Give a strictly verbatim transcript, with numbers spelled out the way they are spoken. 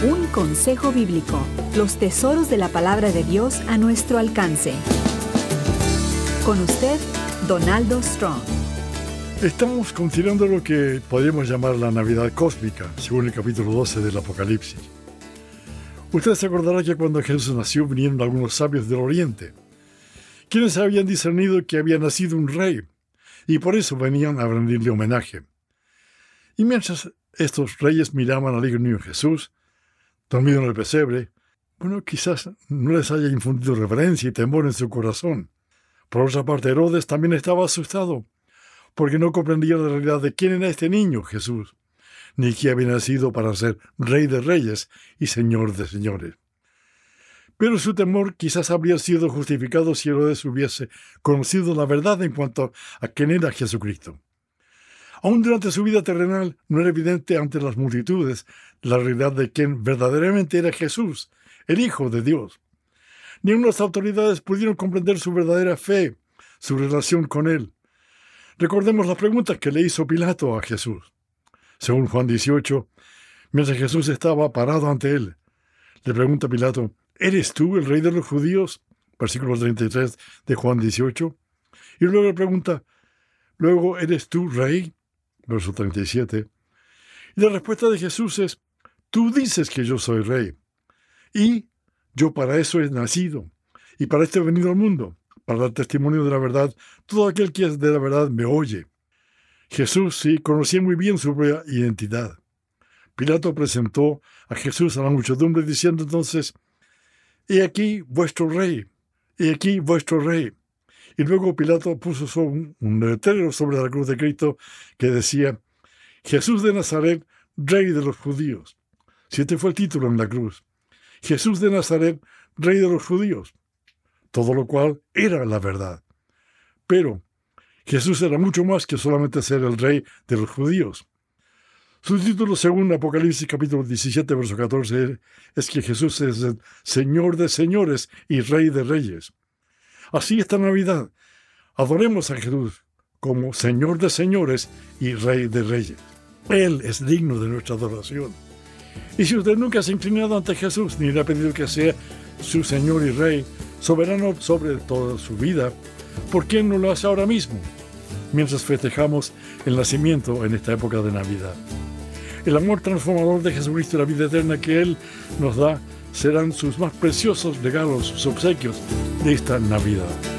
Un consejo bíblico, los tesoros de la palabra de Dios a nuestro alcance. Con usted, Donaldo Strong. Estamos considerando lo que podríamos llamar la Navidad cósmica, según el capítulo doce del Apocalipsis. Usted se acordará que cuando Jesús nació vinieron algunos sabios del Oriente, quienes habían discernido que había nacido un rey, y por eso venían a rendirle homenaje. Y mientras estos reyes miraban al niño Jesús, dormido en el pesebre, bueno, quizás no les haya infundido reverencia y temor en su corazón. Por otra parte, Herodes también estaba asustado, porque no comprendía la realidad de quién era este niño Jesús, ni que había nacido para ser rey de reyes y señor de señores. Pero su temor quizás habría sido justificado si Herodes hubiese conocido la verdad en cuanto a quién era Jesucristo. Aún durante su vida terrenal no era evidente ante las multitudes la realidad de quién verdaderamente era Jesús, el Hijo de Dios. Ni aun las autoridades pudieron comprender su verdadera fe, su relación con Él. Recordemos las preguntas que le hizo Pilato a Jesús. Según Juan dieciocho, mientras Jesús estaba parado ante él, le pregunta Pilato, ¿eres tú el rey de los judíos? Versículo treinta y tres de Juan dieciocho. Y luego le pregunta, ¿luego eres tú rey? Verso treinta y siete. Y la respuesta de Jesús es, tú dices que yo soy rey. Y yo para eso he nacido. Y para esto he venido al mundo, para dar testimonio de la verdad. Todo aquel que es de la verdad me oye. Jesús sí conocía muy bien su propia identidad. Pilato presentó a Jesús a la muchedumbre diciendo entonces, he aquí vuestro rey, he aquí vuestro rey. Y luego Pilato puso un, un letrero sobre la cruz de Cristo que decía, Jesús de Nazaret, rey de los judíos. Si este fue el título en la cruz. Jesús de Nazaret, rey de los judíos. Todo lo cual era la verdad. Pero Jesús era mucho más que solamente ser el rey de los judíos. Su título, según Apocalipsis capítulo diecisiete, verso catorce, es que Jesús es el Señor de señores y Rey de reyes. Así esta Navidad, adoremos a Jesús como Señor de señores y Rey de reyes. Él es digno de nuestra adoración. Y si usted nunca se ha inclinado ante Jesús, ni le ha pedido que sea su Señor y Rey, soberano sobre toda su vida, ¿por qué no lo hace ahora mismo? Mientras festejamos el nacimiento en esta época de Navidad. El amor transformador de Jesucristo y la vida eterna que Él nos da serán sus más preciosos regalos, sus obsequios de esta Navidad.